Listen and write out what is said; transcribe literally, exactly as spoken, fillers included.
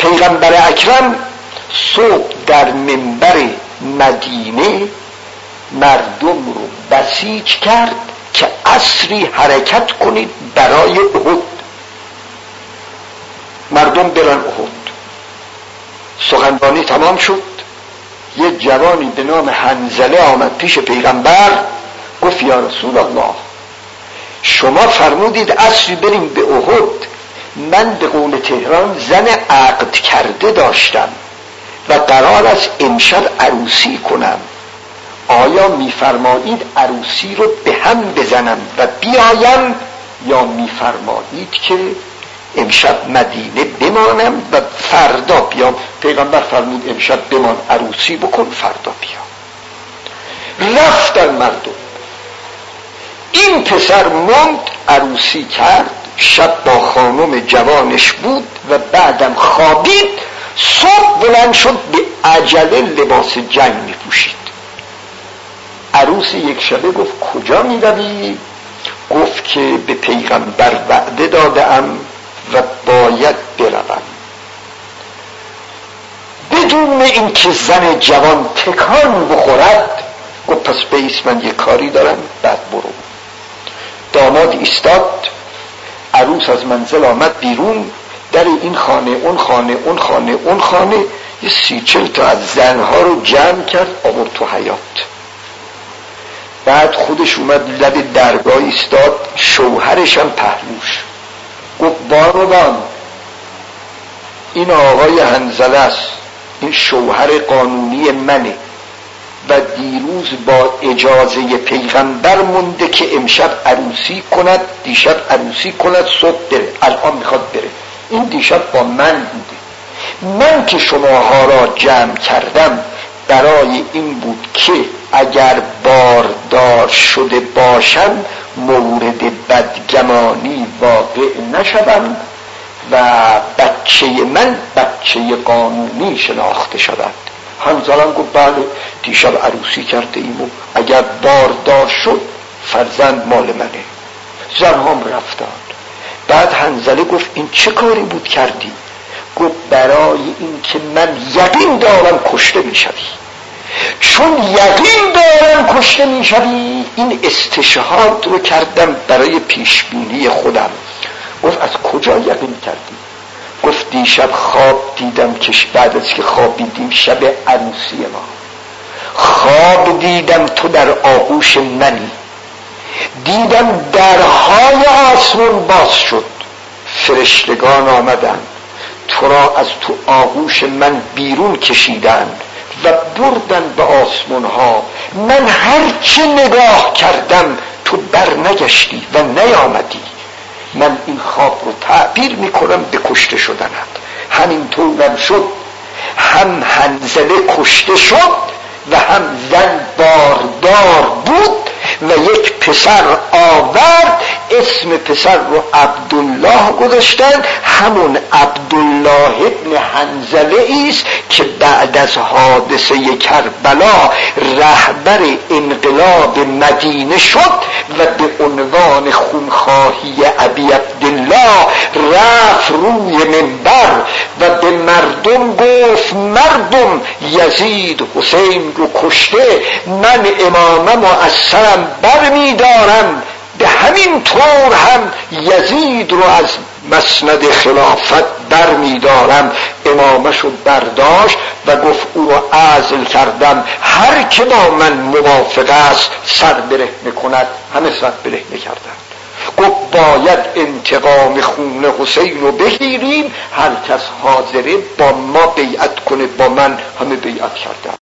پیغمبر اکرم صبح در منبر مدینه مردم رو بسیج کرد که عصری حرکت کنید برای احد، مردم برن احد. سخنرانی تمام شد. یه جوانی به نام حنظله آمد پیش پیغمبر، گفت یا رسول الله شما فرمودید عصری بریم به احد، من به قول تهران زن عقد کرده داشتم و قرار است امشب عروسی کنم، آیا میفرمایید عروسی رو به هم بزنم و بیایم یا میفرمایید که امشب مدینه بمانم و فردا بیام؟ پیغمبر فرمود امشب بمان عروسی بکن فردا بیا. رفتن مردم. این پسر ماند عروسی کرد، شب با خانم جوانش بود و بعدم خوابید. صبح بلند شد به عجله لباس جنگ می پوشید. عروس یک شبه گفت کجا می روی؟ گفت که به پیغمبر وعده دادم و باید بروم. بدون اینکه زن جوان تکان بخورد گفت پس بیس من یک کاری دارم بعد برو. داماد ایستاد، عروس از منزل آمد بیرون، در این خانه اون خانه اون خانه اون خانه یه سی چل تا از زنها رو جمع کرد آورد تو حیاط. بعد خودش اومد لب درگاه ایستاد، شوهرش هم پهلوش. گفت بانوان این آقای حنظله است، این شوهر قانونی منه و دیروز با اجازه پیغمبر مونده که امشب عروسی کند، دیشب عروسی کند، صبح بره، الان میخواد بره. این دیشب با من بوده. من که شماها را جمع کردم برای این بود که اگر باردار شده باشم مورد بدگمانی واقع نشوم و بچه من بچه قانونی شناخته شود. حنظله گفت بله دیشب عروسی کرده ایم و اگر باردار شد فرزند مال منه. زن هم رفتن. بعد حنظله گفت این چه کاری بود کردی؟ گفت برای این که من یقین دارم کشته می شوی. چون یقین دارم کشته می شوی این استشهاد رو کردم برای پیشبینی خودم. گفت از کجا یقین کردی؟ گفت دیشب خواب دیدم که بعد از که خوابیدیم شب عروسی ما خواب دیدم تو در آغوش منی، دیدم درهای آسمان باز شد، فرشتگان آمدن تو را از تو آغوش من بیرون کشیدن و بردن به آسمان ها. من هرچه نگاه کردم تو بر نگشتی و نیامدی. من این خواب رو تعبیر میکنم به کشته شدنت. همینطورم شد، هم حنظله کشته شد و هم زن باردار بود و یک پسر آورد، اسم پسر رو عبدالله گذاشتن. همون عبدالله ابن حنظله است که بعد از حادثه کربلا رهبر انقلاب مدینه شد و به عنوان خونخواهی ابی عبدالله رفت روی منبر و به مردم گفت مردم یزید حسین رو کشته، من امامم و از سرم بر می دارم، به همین طور هم یزید رو از مسند خلافت بر می دارم. امامش رو برداشت و گفت او رو عزل کردم، هر که با من موافق است سر برهنه کند. همه سر برهنه کردن. گفت باید انتقام خون حسین رو بگیریم، هر کس حاضره با ما بیعت کنه. با من همه بیعت کردن.